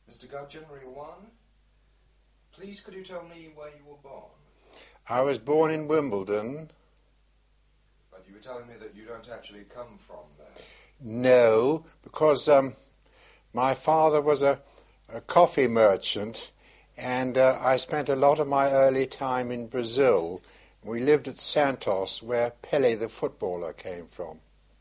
Mr. Gudgeon, 1. Please could you tell me where you were born? I was born in Wimbledon. But you were telling me that you don't actually come from there. No, because my father was a coffee merchant, and I spent a lot of my early time in Brazil. We lived at Santos, where Pelé the footballer came from.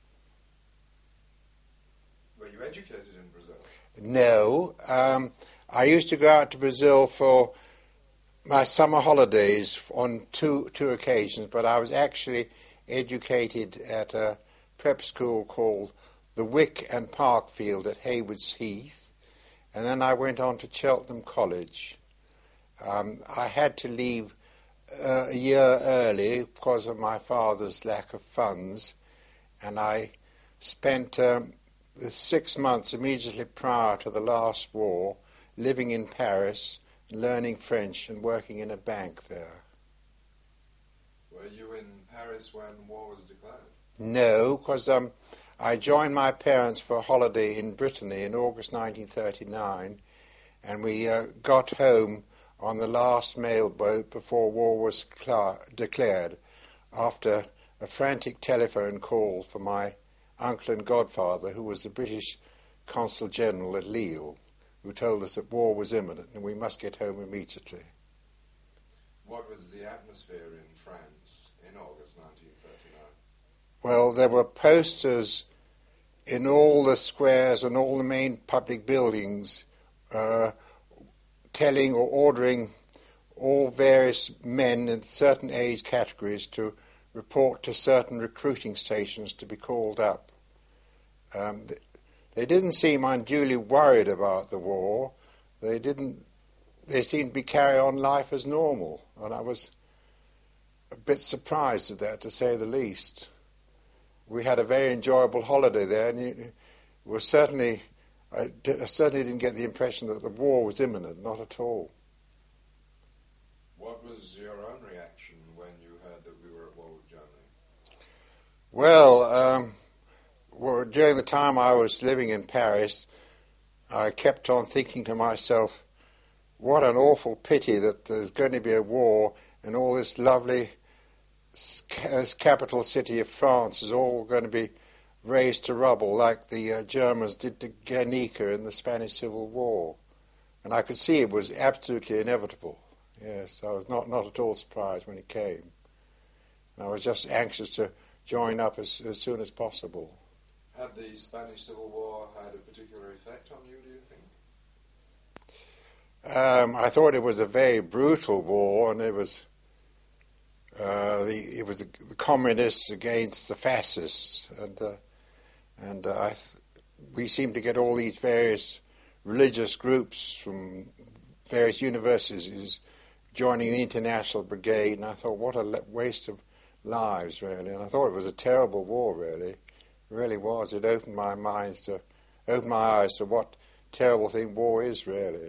Were you educated in Brazil? No. I used to go out to Brazil for my summer holidays on two occasions, but I was actually educated at a prep school called the Wick and Parkfield at Haywards Heath, and then I went on to Cheltenham College. I had to leave a year early because of my father's lack of funds, and I spent the 6 months immediately prior to the last war living in Paris, learning French and working in a bank there. Were you in Paris when war was declared? No, because I joined my parents for a holiday in Brittany in August 1939, and we got home on the last mail boat before war was declared, after a frantic telephone call from my uncle and godfather, who was the British Consul General at Lille, who told us that war was imminent and we must get home immediately. What was the atmosphere in France in August 1939? Well, there were posters in all the squares and all the main public buildings telling or ordering all various men in certain age categories to report to certain recruiting stations to be called up. They didn't seem unduly worried about the war. They seemed to be carrying on life as normal, and I was a bit surprised at that, to say the least. We had a very enjoyable holiday there, and I certainly didn't get the impression that the war was imminent, not at all. What was your own reaction when you heard that we were at war with Germany? Well, during the time I was living in Paris, I kept on thinking to myself, what an awful pity that there's going to be a war and all this lovely capital city of France is all going to be razed to rubble like the Germans did to Guernica in the Spanish Civil War. And I could see it was absolutely inevitable. Yes, I was not at all surprised when it came. And I was just anxious to join up as soon as possible. Had the Spanish Civil War had a particular effect on you, do you think? I thought it was a very brutal war, and it was the communists against the fascists, and we seemed to get all these various religious groups from various universities joining the International Brigade, and I thought, what a waste of lives, really. And I thought it was a terrible war, really. It really was. It opened my eyes to what terrible thing war is, really.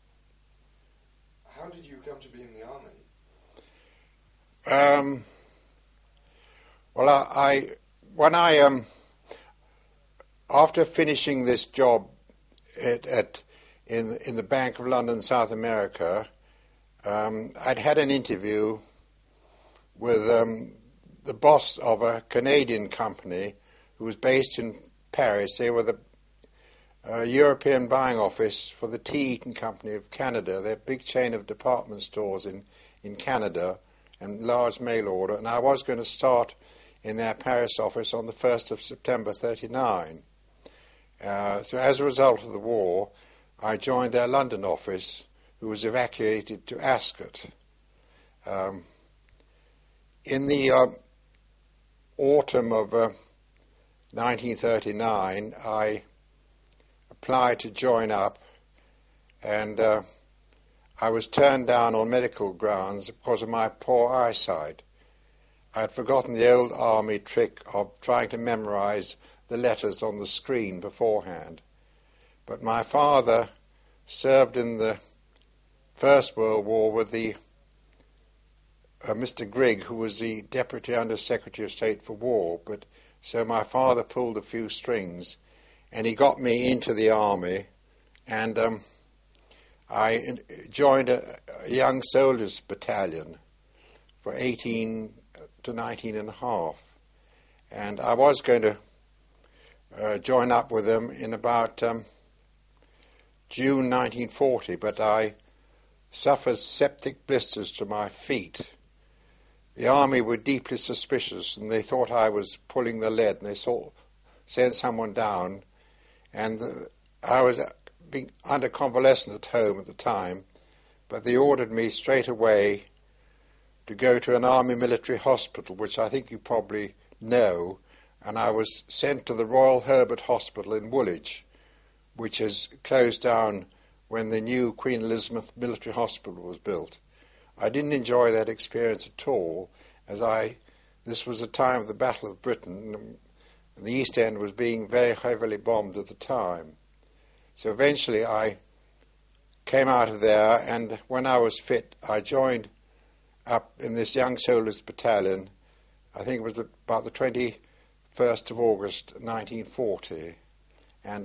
How did you come to be in the army? Well, after finishing this job in the Bank of London, South America, I'd had an interview with the boss of a Canadian company who was based in Paris. They were the European buying office for the T. Eaton Company of Canada. They're a big chain of department stores in Canada and large mail order. And I was going to start in their Paris office on the 1st of September 1939. So as a result of the war, I joined their London office, who was evacuated to Ascot. In the autumn of 1939, I applied to join up, and I was turned down on medical grounds because of my poor eyesight. I had forgotten the old army trick of trying to memorize the letters on the screen beforehand. But my father served in the First World War with the Mr. Grigg, who was the Deputy Under Secretary of State for War. But so my father pulled a few strings, and he got me into the army. And joined a young soldiers battalion for 18 to 19 and a half. And I was going to join up with them in about June 1940, but I suffered septic blisters to my feet. The army were deeply suspicious, and they thought I was pulling the lead, and they sent someone down, and I was being under convalescence at home at the time, but they ordered me straight away to go to an army military hospital, which I think you probably know, and I was sent to the Royal Herbert Hospital in Woolwich, which is closed down when the new Queen Elizabeth Military Hospital was built. I didn't enjoy that experience at all, as this was the time of the Battle of Britain, and the East End was being very heavily bombed at the time. So eventually I came out of there, and when I was fit, I joined up in this young soldiers battalion. I think it was about the 21st of August 1940, and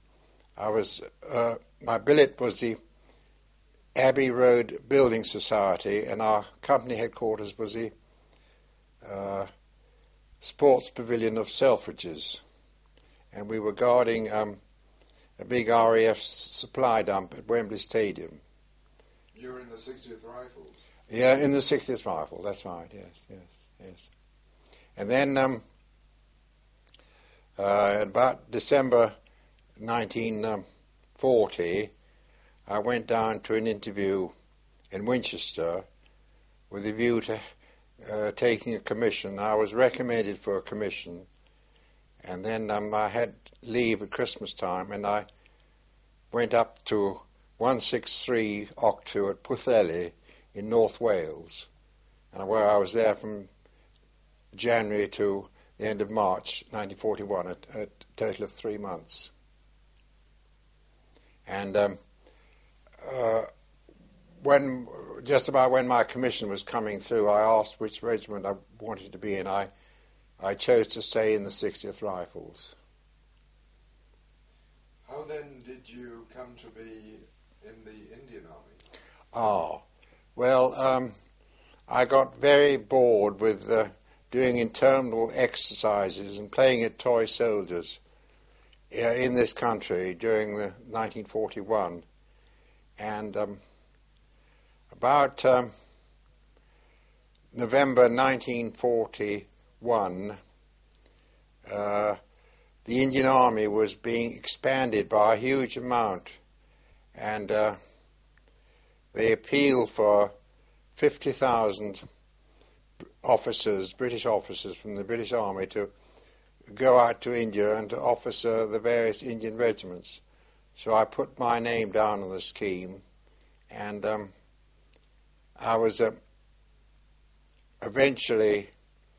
my billet was the Abbey Road Building Society, and our company headquarters was the Sports Pavilion of Selfridges, and we were guarding a big RAF supply dump at Wembley Stadium. You were in the 60th Rifles? Yeah, in the 60th Rifle, that's right, yes. And then about December 1940, I went down to an interview in Winchester with a view to taking a commission. I was recommended for a commission, and then I had leave at Christmas time, and I went up to 163 Octu at Pwllheli in North Wales, and where I was there from January to the end of March 1941, a total of 3 months. And just about when my commission was coming through, I asked which regiment I wanted to be in. I chose to stay in the 60th Rifles. How then did you come to be in the Indian Army? I got very bored with doing internal exercises and playing at toy soldiers in this country during the 1941, and about November 1941, the Indian Army was being expanded by a huge amount, and they appealed for 50,000 officers, British officers from the British Army, to go out to India and to officer the various Indian regiments. So I put my name down on the scheme, and I was eventually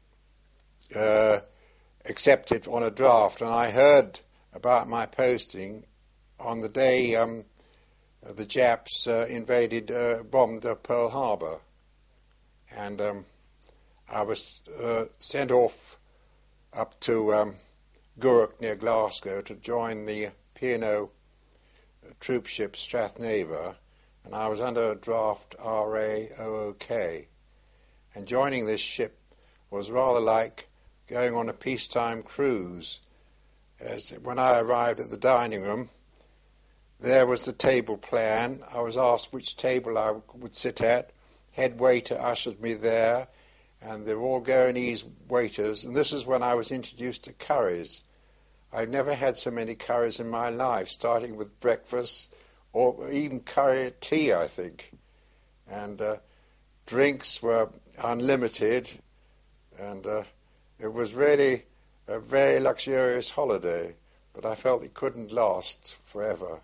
accepted on a draft, and I heard about my posting on the day the Japs bombed Pearl Harbor, and I was sent off up to Gourock near Glasgow to join the P&O troop ship Strathnaver, and I was under draft RAOOK. And joining this ship was rather like going on a peacetime cruise, as when I arrived at the dining room, there was the table plan. I was asked which table I would sit at. Head waiter ushered me there, and they're all Goanese waiters, and this is when I was introduced to curries. I've never had so many curries in my life, starting with breakfast, or even curry tea, I think. And drinks were unlimited, and it was really a very luxurious holiday, but I felt it couldn't last forever.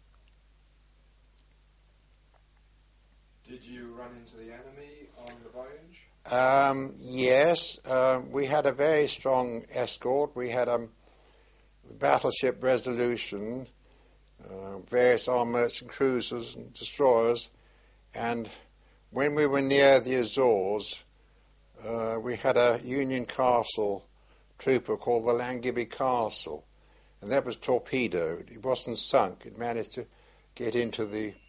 Did you run into the enemy on the voyage? Yes, we had a very strong escort. We had a battleship Resolution, various armed merchant cruisers and destroyers, and when we were near the Azores, we had a Union Castle trooper called the Langibby Castle, and that was torpedoed. It wasn't sunk. It managed to get into the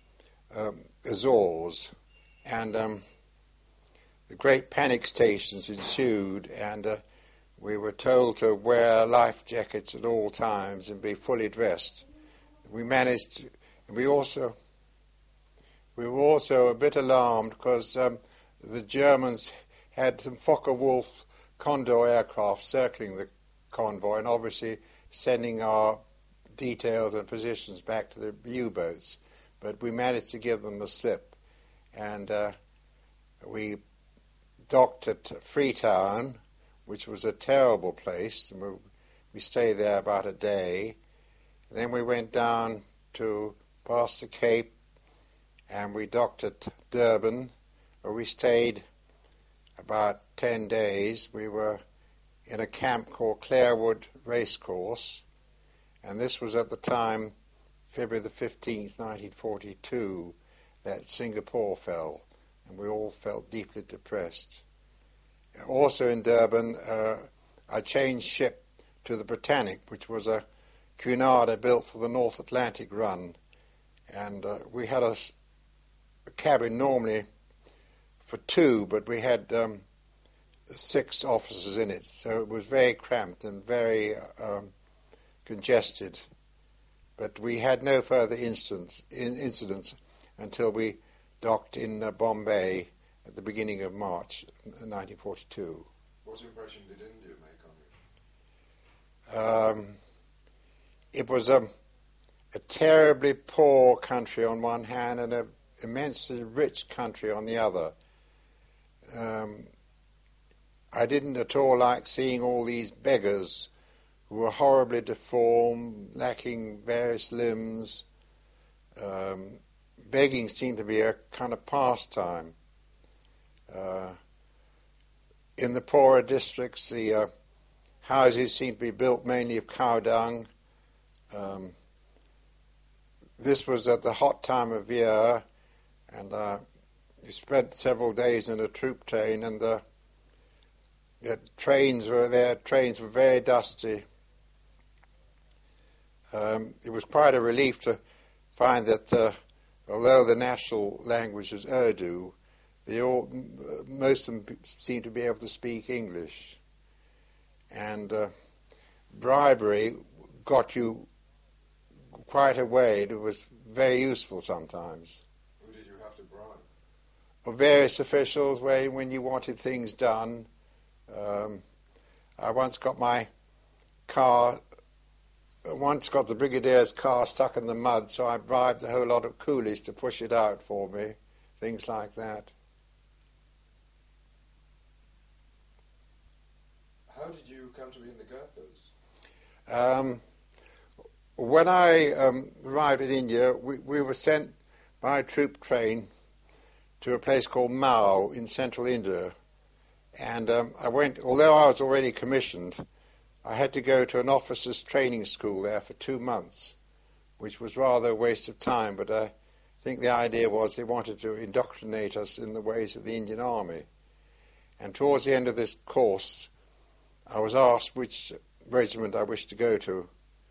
Azores, and the great panic stations ensued, and we were told to wear life jackets at all times and be fully dressed. We managed to, and we were also a bit alarmed because the Germans had some Fokker-Wulf Condor aircraft circling the convoy and obviously sending our details and positions back to the U-boats. But we managed to give them the slip, and we docked at Freetown, which was a terrible place. We stayed there about a day. Then we went down to past the Cape, and we docked at Durban, where we stayed about 10 days. We were in a camp called Clarewood Racecourse, and this was at the time, February the 15th, 1942, that Singapore fell, and we all felt deeply depressed. Also in Durban, I changed ship to the Britannic, which was a Cunarder built for the North Atlantic run, and we had a cabin normally for two, but we had 6 officers in it, so it was very cramped and very congested. But we had no further incidents until we docked in Bombay at the beginning of March 1942. What impression did India make on you? It was a terribly poor country on one hand and an immensely rich country on the other. I didn't at all like seeing all these beggars who were horribly deformed, lacking various limbs. Begging seemed to be a kind of pastime. In the poorer districts, the houses seemed to be built mainly of cow dung. This was at the hot time of year, and we spent several days in a troop train, and the trains were very dusty. It was quite a relief to find that although the national language was Urdu, most of them seemed to be able to speak English. And bribery got you quite a way. It was very useful sometimes. Who did you have to bribe? Well, various officials, when you wanted things done. I once got the Brigadier's car stuck in the mud, so I bribed a whole lot of coolies to push it out for me, things like that. How did you come to be in the Gurkhas? When I arrived in India, we were sent by a troop train to a place called Mao in central India. And I went, although I was already commissioned, I had to go to an officer's training school there for 2 months, which was rather a waste of time, but I think the idea was they wanted to indoctrinate us in the ways of the Indian Army. And towards the end of this course, I was asked which regiment I wished to go to.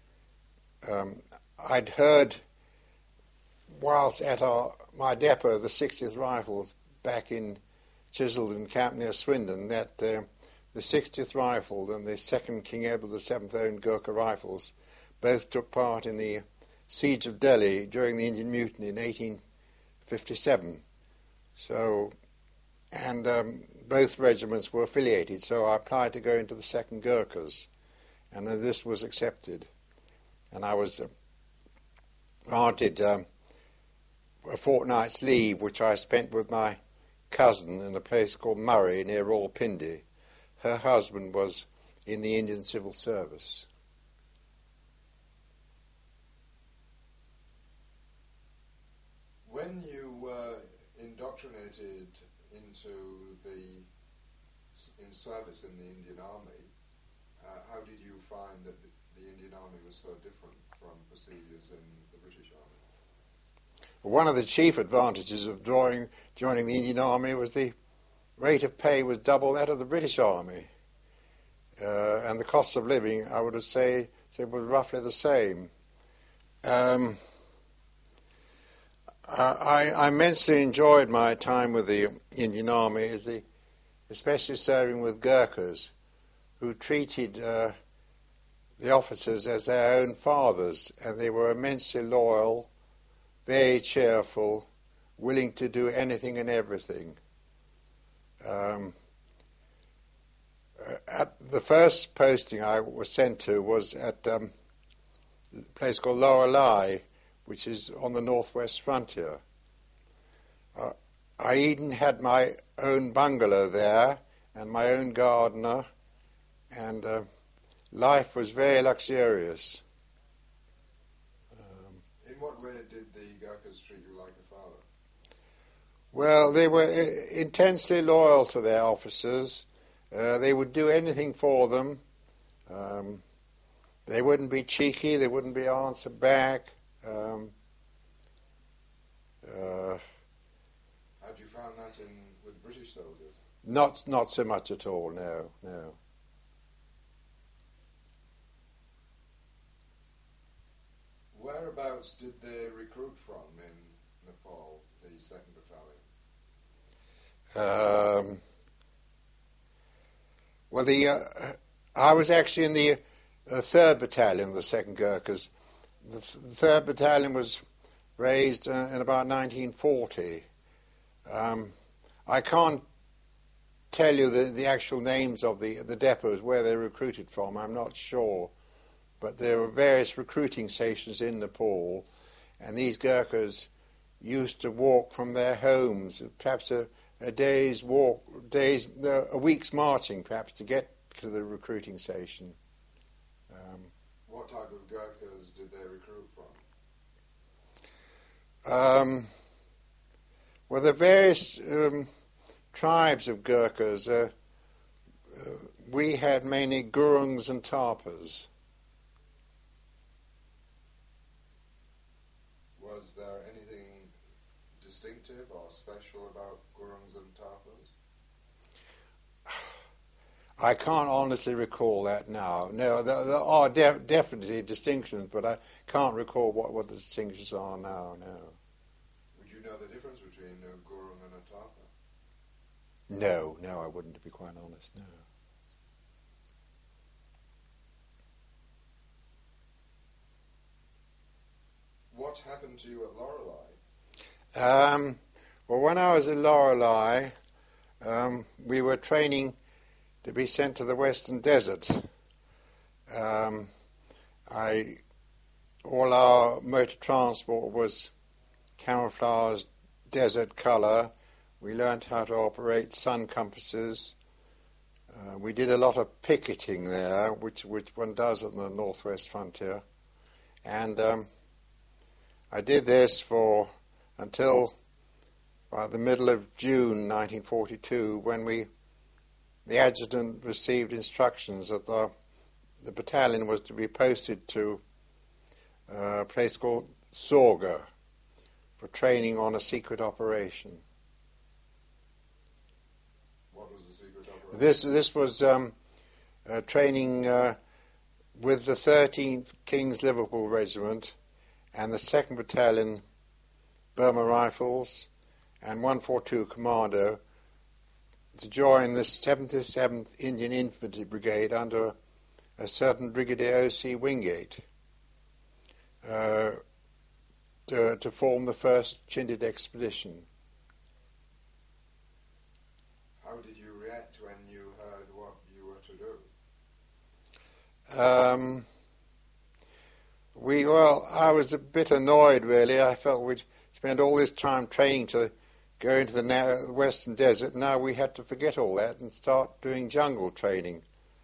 I'd heard, whilst at my depot, the 60th Rifles, back in Chiselden Camp near Swindon, that the 60th Rifle and the 2nd King Edward VII owned Gurkha Rifles both took part in the siege of Delhi during the Indian Mutiny in 1857. So, and both regiments were affiliated, so I applied to go into the 2nd Gurkhas, and this was accepted. And I was granted a fortnight's leave, which I spent with my cousin in a place called Murray near Rawalpindi. Her husband was in the Indian Civil Service. When you were indoctrinated in service in the Indian Army, how did you find that the Indian Army was so different from procedures in the British Army? One of the chief advantages of joining the Indian Army was the rate of pay was double that of the British Army. And the cost of living, I would say, was roughly the same. I immensely enjoyed my time with the Indian Army, especially serving with Gurkhas, who treated the officers as their own fathers, and they were immensely loyal, very cheerful, willing to do anything and everything. At the first posting I was sent to was at a place called Lorelei, which is on the northwest frontier. I even had my own bungalow there and my own gardener, and life was very luxurious. In what way did the Gurkhas treat you like a father? Well, they were intensely loyal to their officers. They would do anything for them. They wouldn't be cheeky. They wouldn't be answer back. Had you found that with British soldiers? Not so much at all. No. Whereabouts did they recruit from in Nepal, the 2nd Battalion? Well, I was actually in the 3rd Battalion, the 2nd Gurkhas. The 3rd Battalion was raised in about 1940. I can't tell you the actual names of the depots where they recruited from. I'm not sure. But there were various recruiting stations in Nepal, and these Gurkhas used to walk from their homes, perhaps a week's marching, perhaps, to get to the recruiting station. What type of Gurkhas did they recruit from? Well, the various tribes of Gurkhas, we had mainly Gurungs and Tarpas. Was there anything distinctive or special about Gurungs and Tarpas? I can't honestly recall that now. No, there are definitely distinctions, but I can't recall what the distinctions are now, no. Would you know the difference between a Gurung and a Tarpa? No, I wouldn't, to be quite honest, no. What happened to you at Lorelei? Well, when I was at Lorelei, we were training to be sent to the Western Desert. All our motor transport was camouflaged desert colour. We learnt how to operate sun compasses. We did a lot of picketing there, which one does on the northwest frontier. And I did this until about the middle of June 1942, when the adjutant received instructions that the battalion was to be posted to a place called Sorga for training on a secret operation. What was the secret operation? This was training with the 13th King's Liverpool Regiment and the 2nd Battalion Burma Rifles and 142 Commando to join the 77th Indian Infantry Brigade under a certain Brigadier O.C. Wingate to form the first Chindit expedition. How did you react when you heard what you were to do? I was a bit annoyed, really. I felt we'd spent all this time training to go into the Western Desert. Now we had to forget all that and start doing jungle training.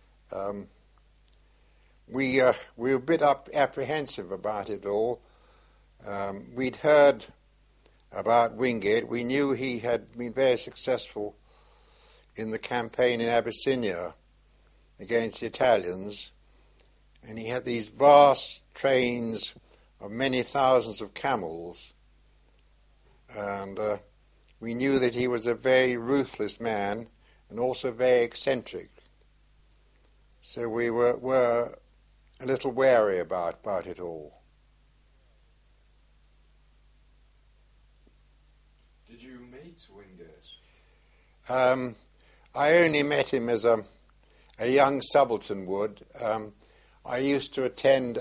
We were a bit apprehensive about it all. We'd heard about Wingate. We knew he had been very successful in the campaign in Abyssinia against the Italians, and he had these vast trains of many thousands of camels, and we knew that he was a very ruthless man and also very eccentric. So we were a little wary about it all. meet Wingate? I only met him as a young subaltern would. I used to attend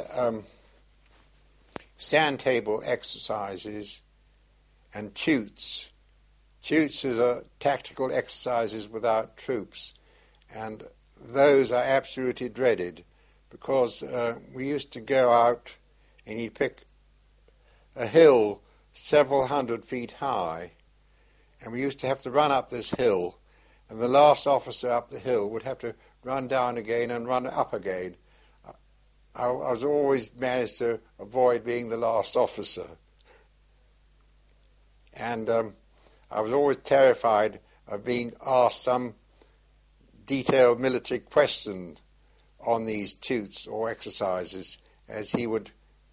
sand table exercises and toots. Toots is a tactical exercises without troops, and those are absolutely dreaded because we used to go out and he'd pick a hill several hundred feet high, and we used to have to run up this hill, and the last officer up the hill would have to run down again and run up again. I was always managed to avoid being the last officer. And I was always terrified of being asked some detailed military question on these toots or exercises, as he would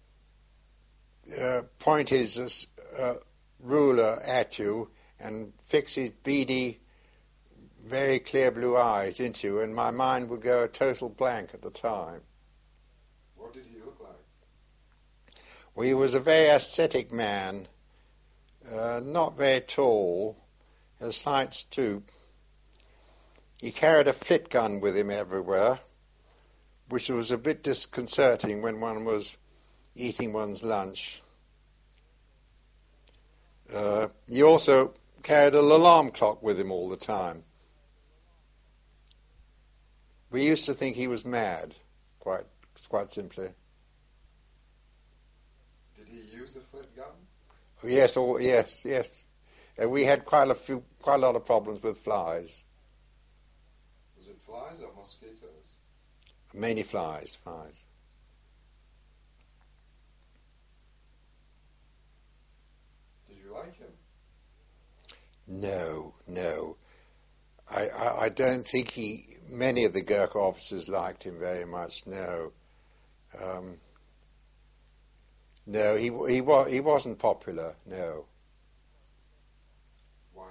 point his ruler at you and fix his beady, very clear blue eyes into you, and my mind would go a total blank at the time. What did he look like? Well, he was a very ascetic man, not very tall, a slight stoop. He carried a flit gun with him everywhere, which was a bit disconcerting when one was eating one's lunch. He also carried an alarm clock with him all the time. We used to think he was mad, quite simply. Did he use a flit gun? Yes. We had quite a lot of problems with flies. Was it flies or mosquitoes? Mainly flies. Did you like him? No. I don't think many of the Gurkha officers liked him very much, no. No, he wasn't popular, no. Why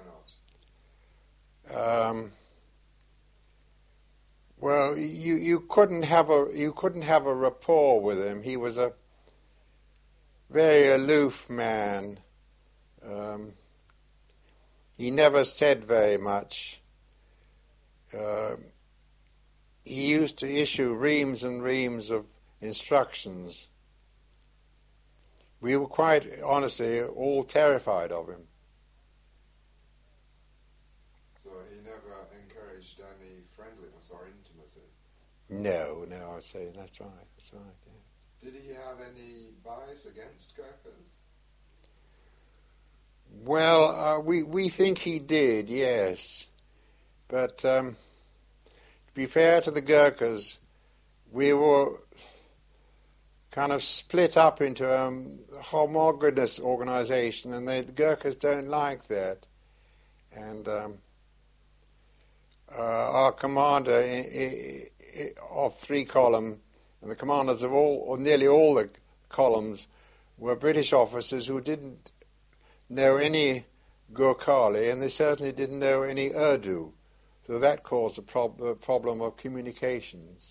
not? Well, you couldn't have a rapport with him. He was a very aloof man. He never said very much. He used to issue reams and reams of instructions. We were quite honestly all terrified of him. So he never encouraged any friendliness or intimacy? No, I would say that's right. Yeah. Did he have any bias against Gurkhas? Well, we think he did, yes. But to be fair to the Gurkhas, we were kind of split up into a homogeneous organization, and the Gurkhas don't like that. And our commander of 3 column and the commanders of all, or nearly all the columns, were British officers who didn't know any Gurkhali, and they certainly didn't know any Urdu. So that caused a problem of communications.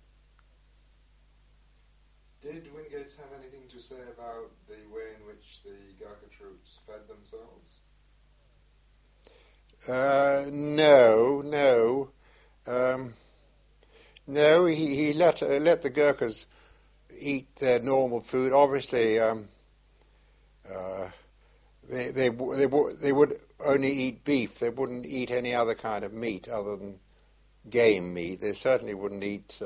Did Wingate have anything to say about the way in which the Gurkha troops fed themselves? No. He let the Gurkhas eat their normal food. Obviously, they would only eat beef. They wouldn't eat any other kind of meat other than game meat. They certainly wouldn't eat.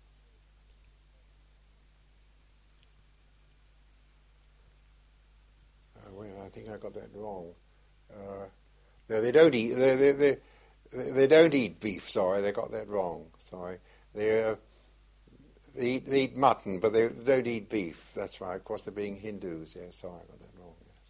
I think I got that wrong. No, they don't eat. They don't eat beef. Sorry, they got that wrong. Sorry, they eat mutton, but they don't eat beef. That's right. Of course, they're being Hindus. Yeah, sorry, I got that wrong. Yes.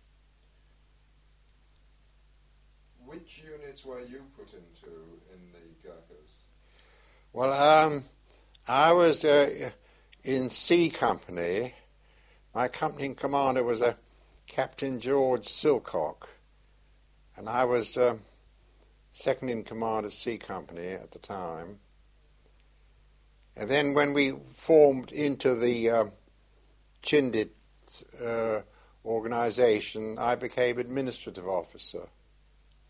Which units were you put into in the Gurkhas? Well, I was in C Company. My company commander was a Captain George Silcock, and I was second in command of C Company at the time. And then when we formed into the Chindit organization, I became administrative officer.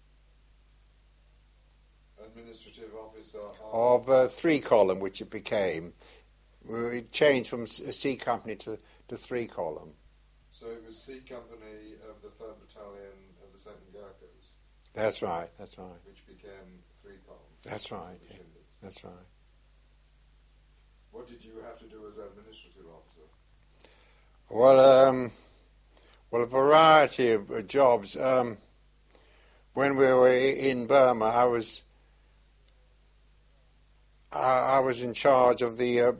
administrative officer of 3 column, which it became. We changed from a C company to 3 column. So it was C Company of the 3rd Battalion of the 2nd Gurkhas. That's right. Which became 3 column. That's right. Yeah. That's right. What did you have to do as administrative officer? Well, a variety of jobs. When we were in Burma, I was in charge of the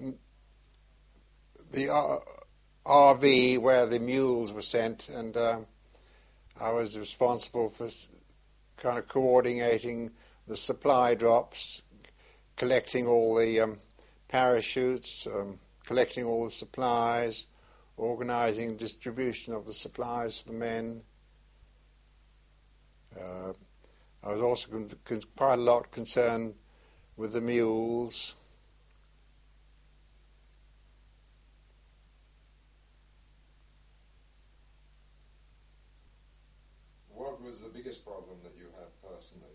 RV where the mules were sent, and I was responsible for kind of coordinating the supply drops, collecting all the parachutes, collecting all the supplies, organising distribution of the supplies to the men. I was also quite a lot concerned with the mules. What was the biggest problem that you had personally?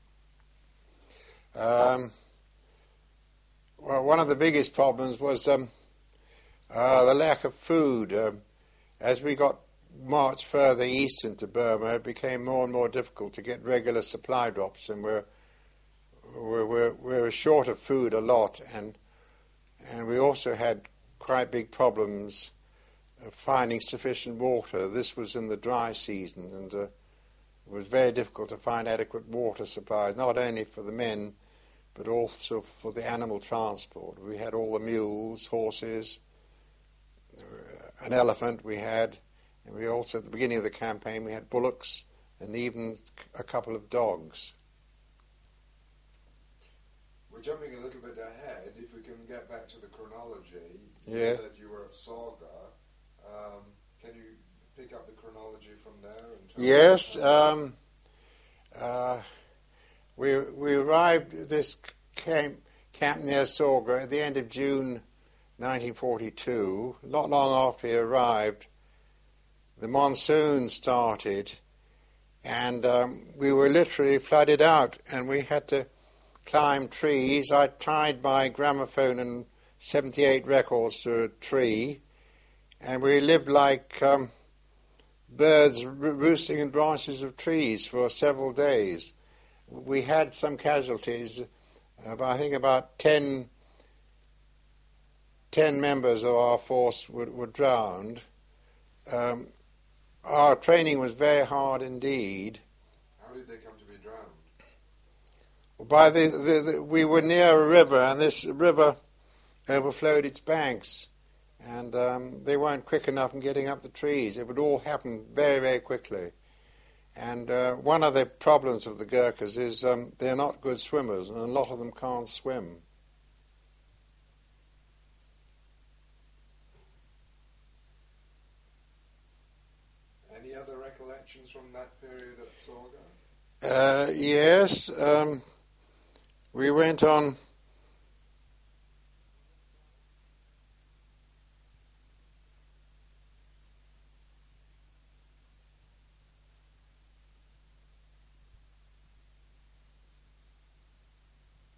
Well, one of the biggest problems was the lack of food. As we got marched further east into Burma, it became more and more difficult to get regular supply drops, and we're short of food a lot, and we also had quite big problems of finding sufficient water. This was in the dry season, and it was very difficult to find adequate water supplies, not only for the men, but also for the animal transport. We had all the mules, horses, an elephant we had, and we also, at the beginning of the campaign, we had bullocks and even a couple of dogs. We're jumping a little bit ahead. If we can get back to the chronology, you Yeah. said you were at Sorga. Can you pick up the chronology from there? Yes. We arrived at this camp near Sorga at the end of June 1942. Not long after we arrived, the monsoon started, and we were literally flooded out, and we had to climb trees. I tied my gramophone and 78 records to a tree, and we lived like birds roosting in branches of trees for several days. We had some casualties. I think about 10 members of our force were drowned. Our training was very hard indeed. How did they come to be drowned? We were near a river, and this river overflowed its banks, and they weren't quick enough in getting up the trees. It would all happen very, very quickly. And one of the problems of the Gurkhas is they're not good swimmers, and a lot of them can't swim. Any other recollections from that period at Sorga? Yes. We went on